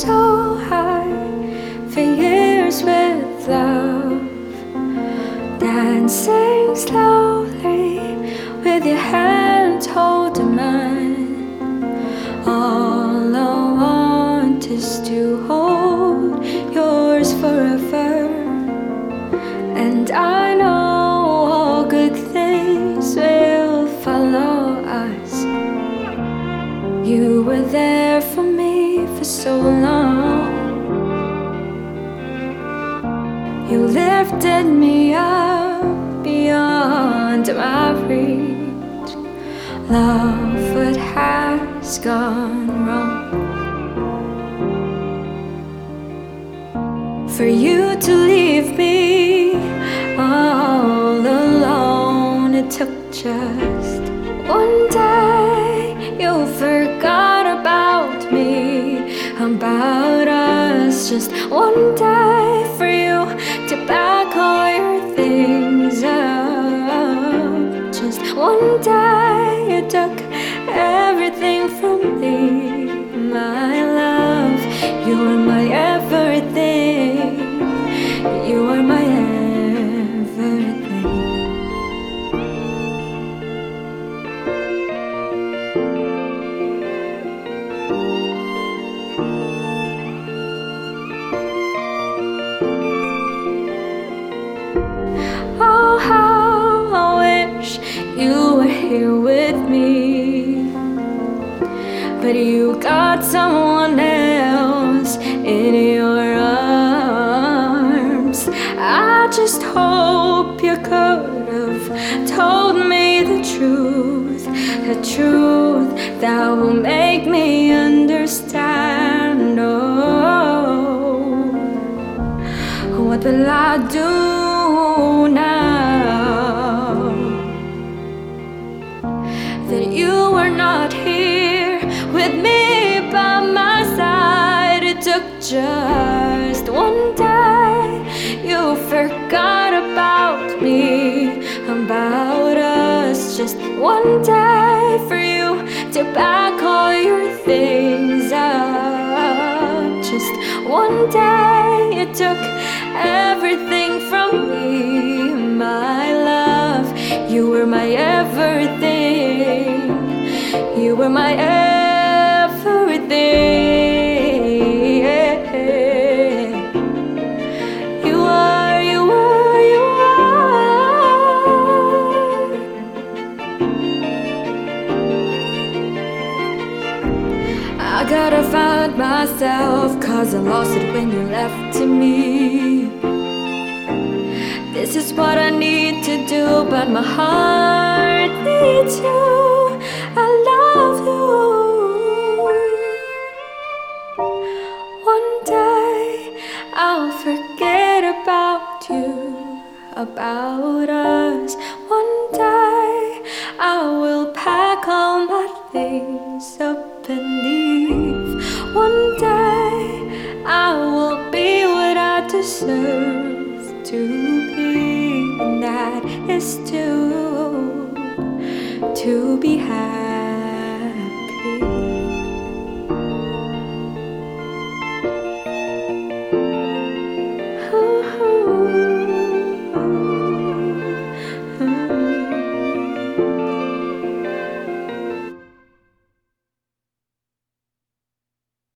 so high for years with love, dancing slowly with your hands holding mine. All I want is to hold yours forever, and I know all good things will follow us. You were there for me for so long. You lifted me up beyond my reach. Love, what has gone wrong? For you to leave me all alone, it took just one day. You forgot about me, about us. Just one day for you to pack all your things up. Just one day you took everything from me. My love, you are my everything. You are my everything. Oh, how I wish you were here with me, but you got someone else in your arms. I just hope you could have told me the truth that will make me understand. Oh, what will I do now that you are not here with me by my side? It took just one day. You forgot about me, about us. Just one day for you to pack all your things up. Just one day you took everything from me. My love, you were my everything. You were my everything. You are, you are, you are. I gotta find myself, 'cause I lost it when you left to me. This is what I need to do, but my heart needs you. I love you. One day I'll forget about you, about us. One day I will pack all my things up and leave. One day I will be what I deserve to be, and that is to be happy.